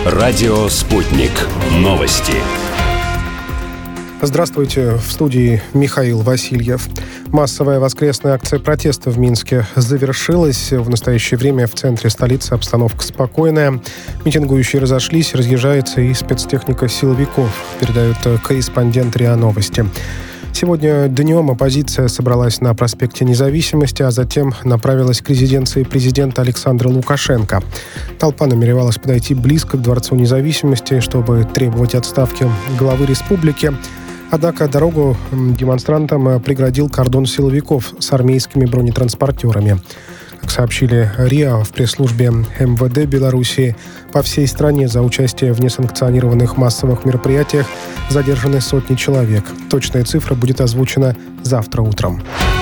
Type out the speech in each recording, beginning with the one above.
Радио «Спутник». Новости. Здравствуйте, в студии Михаил Васильев. Массовая воскресная акция протеста в Минске завершилась. В настоящее время в центре столицы обстановка спокойная. Митингующие разошлись, разъезжается и спецтехника силовиков, передают корреспондент РИА Новости. Сегодня днем оппозиция собралась на проспекте Независимости, а затем направилась к резиденции президента Александра Лукашенко. Толпа намеревалась подойти близко к Дворцу Независимости, чтобы требовать отставки главы республики. Однако дорогу демонстрантам преградил кордон силовиков с армейскими бронетранспортерами. Как сообщили РИА в пресс-службе МВД Беларуси, по всей стране за участие в несанкционированных массовых мероприятиях задержаны сотни человек. Точная цифра будет озвучена завтра утром.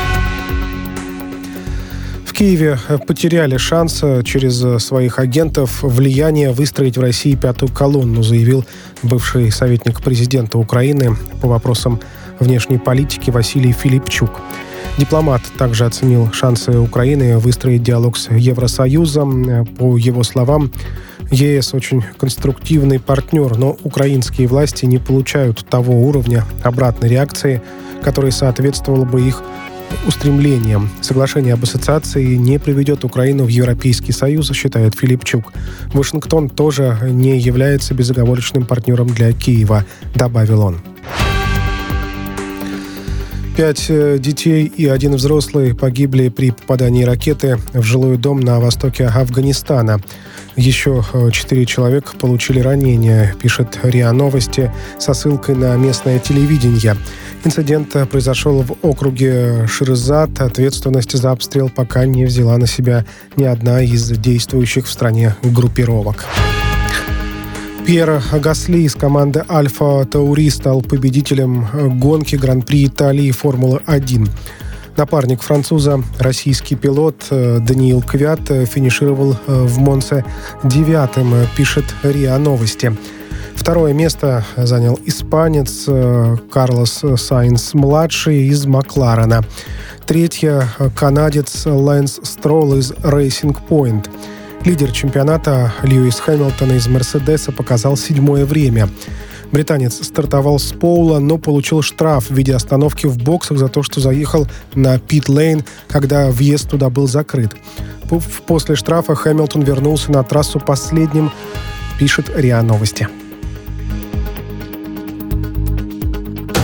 В Киеве потеряли шанс через своих агентов влияние выстроить в России пятую колонну, заявил бывший советник президента Украины по вопросам внешней политики Василий Филипчук. Дипломат также оценил шансы Украины выстроить диалог с Евросоюзом. По его словам, ЕС очень конструктивный партнер, но украинские власти не получают того уровня обратной реакции, который соответствовал бы их устремлениям. Соглашение об ассоциации не приведет Украину в Европейский Союз, считает Филипчук. Вашингтон тоже не является безоговорочным партнером для Киева, добавил он. 5 детей и 1 взрослый погибли при попадании ракеты в жилой дом на востоке Афганистана. Еще 4 человека получили ранения, пишет РИА Новости со ссылкой на местное телевидение. Инцидент произошел в округе Ширзат. Ответственность за обстрел пока не взяла на себя ни одна из действующих в стране группировок. Пьер Гасли из команды Альфа Таури стал победителем гонки Гран-при Италии Формулы-1. Напарник француза, российский пилот Даниил Квят, финишировал в Монце 9-м, пишет РИА Новости. Второе место занял испанец Карлос Сайнс-младший из Макларена. Третье – канадец Лэнс Стролл из Racing Point. Лидер чемпионата Льюис Хэмилтон из Мерседеса показал 7-е время. Британец стартовал с пола, но получил штраф в виде остановки в боксах за то, что заехал на пит-лейн, когда въезд туда был закрыт. После штрафа Хэмилтон вернулся на трассу последним, пишет РИА Новости.